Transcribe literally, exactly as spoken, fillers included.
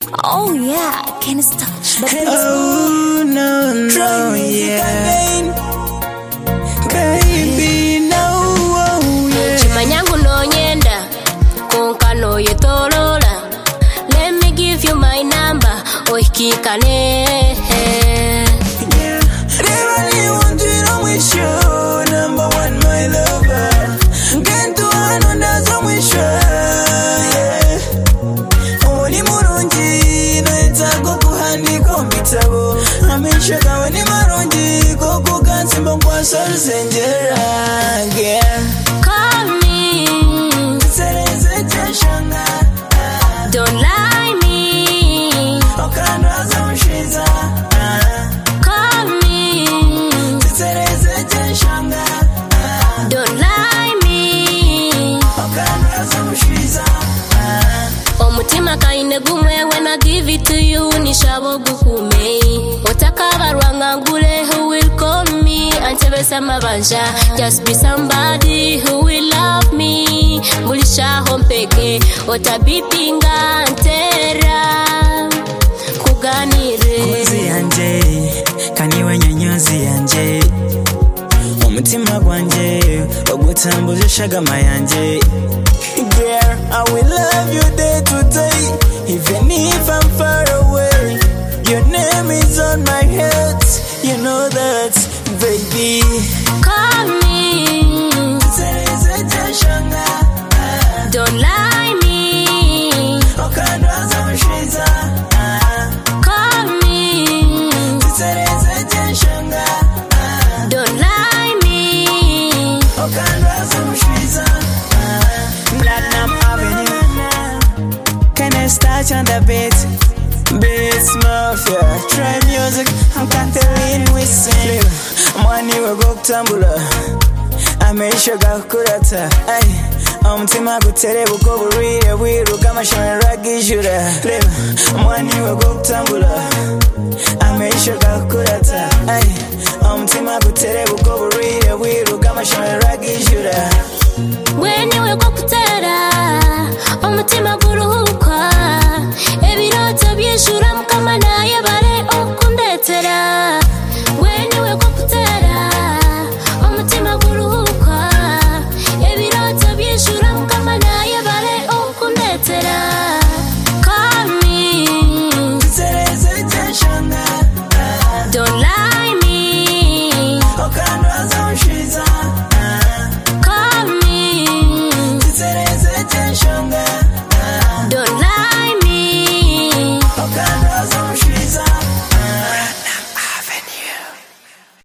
Oh yeah, can't stop. Oh no, no, yeah. Baby, no, oh yeah. Chimanyangu no nyenda, konka no yetolola. Let me give you my number, oikikane. Yeah, never want you know we show number one, my lover. Get to another song we show. Sugar when you maronji, koko kansimba kwa sol senjera, yeah. Call me, Teresa Jashanga. Don't lie me, Okana Zamshiza. Call me, Teresa Jashanga. Don't lie me, Okana Zamshiza. Omutima kaine gumwe when I give it to you, nishabo gukume. Who will call me and just be somebody who will love me. Mulisha hompeke otabipinga ntera kuganire Kuzi anje kaniwe nyanyozi anje omutima gwanje ogutambuze shagama yanje. Girl, I will love you day to day even if I'm far away. Your name is on my head, you know that, baby. Call me, don't lie me. Call me, don't lie me. Platinum Avenue, can I start on the beat? Beats Mafia, try music, I'm Catherine we sing. Money we go tambula, I make sugar kurata. Ay, omutima gutere buko burire wiru kama shamera gijura. Money we go tambula, I make sugar kurata. Ay, omutima gutere buko burire wiru kama shamera gijura. When you go kutera, omutima guruhuko.